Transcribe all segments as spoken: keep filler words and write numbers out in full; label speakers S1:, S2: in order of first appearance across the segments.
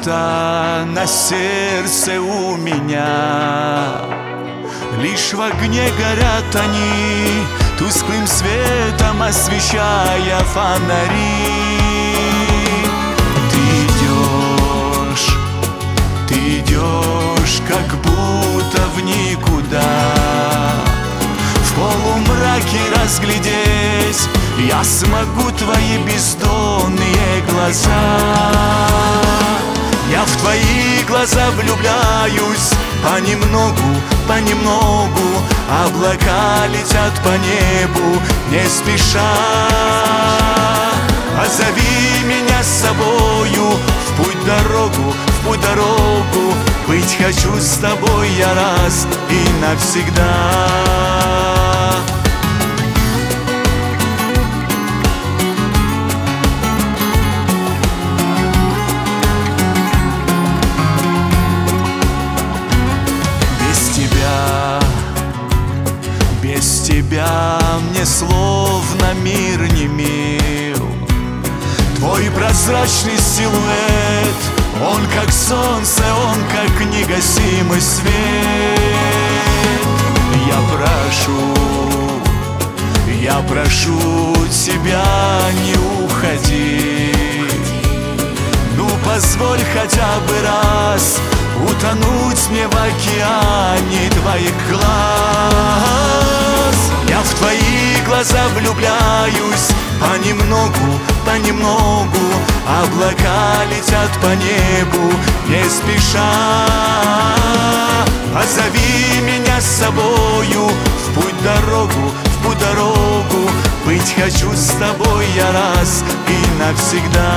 S1: забота на сердце у меня. Лишь в огне горят они, тусклым светом освещая фонари. Ты идешь, ты идешь, как будто в никуда. В полумраке разглядеть я смогу твои бездонные глаза. Я в твои глаза влюбляюсь понемногу, понемногу. Облака летят по небу не спеша. Позови меня с собою в путь дорогу, в путь дорогу. Быть хочу с тобой я раз и навсегда. Без тебя мне словно мир не мил. Твой прозрачный силуэт, он как солнце, он как негасимый свет. Я прошу, я прошу тебя, не уходи. Ну позволь хотя бы раз утонуть мне в океане твоих глаз. Я в твои глаза влюбляюсь понемногу, понемногу. Облака летят по небу не спеша. Позови меня с собою в путь дорогу, в путь дорогу. Быть хочу с тобой я раз и навсегда.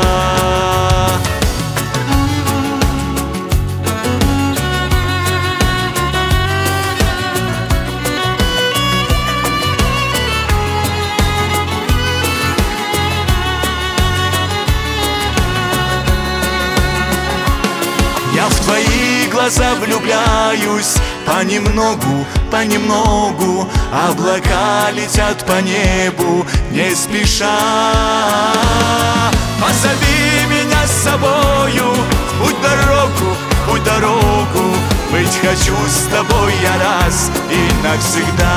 S1: Я в твои глаза влюбляюсь понемногу, понемногу. Облака летят по небу не спеша. Позови меня с собою в путь дорогу, в путь дорогу. Быть хочу с тобой я раз и навсегда.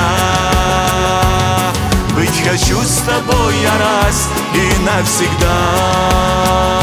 S1: Быть хочу с тобой я раз и навсегда.